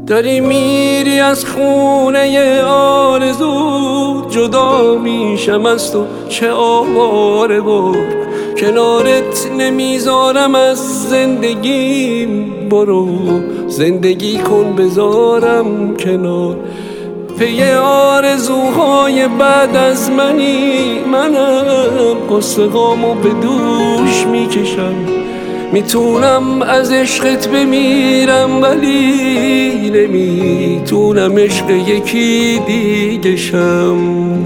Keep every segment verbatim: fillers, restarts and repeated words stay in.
داری میری از خونه آرزو، جدا میشم از تو چه آواره بار، کنارت نمیذارم از زندگیم، برو زندگی کن بذارم کنار. پی آرزوهای بعد از منی، منم قصه هامو به دوش میکشم، میتونم از عشقت بمیرم ولی نمیتونم عشق یکی دیگه شم.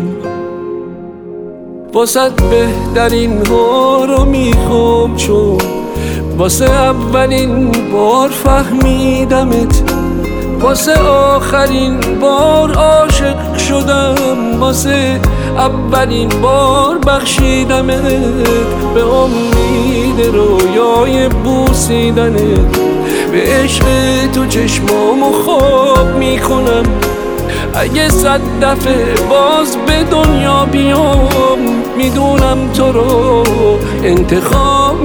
واسه بهترین ها رو میخوام، چون واسه اولین بار فهمیدمت، واسه آخرین بار عاشق شدم، واسه اولین بار بخشیدمت، به امید رویای بوسیدنت، به عشق تو چشمامو خواب میکنم. اگه صد دفعه باز به دنیا بیام، میدونم تو رو انتخاب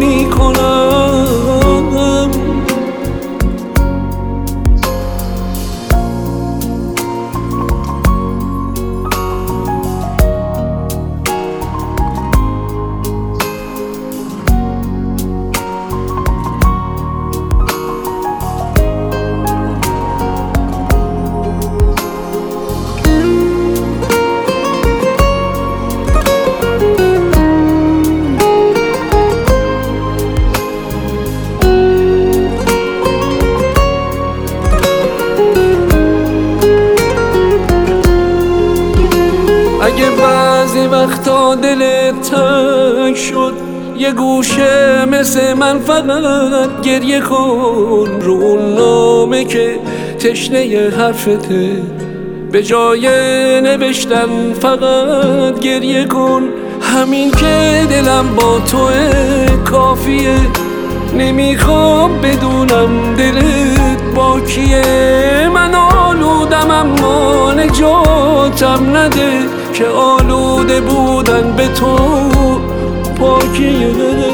میکنم. اگه بعضی وقتا دلت تنگ شد، یه گوشه مثل من فقط گریه کن، رو اون نامه که تشنه حرفته، به جای نوشتن فقط گریه کن. همین که دلم با توه کافیه، نمیخوام بدونم دلت با کیه. من آلودم اما نجاتم نده، که آلوده بودن به تو پاکیه.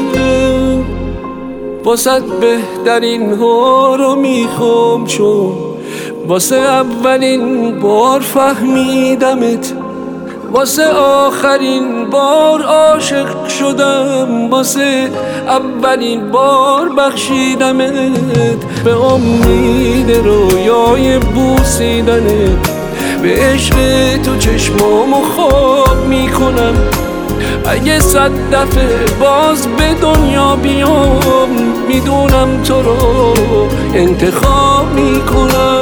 واسه بهترین ها رو میخوام، چون واسه اولین بار فهمیدمت، واسه آخرین بار عاشق شدم، واسه اولین بار بخشیدمت، به امید رویای بوسیدنت، به عشق تو چشمامو خواب میکنم. اگه صد دفعه باز به دنیا بیام، میدونم تو رو انتخاب میکنم.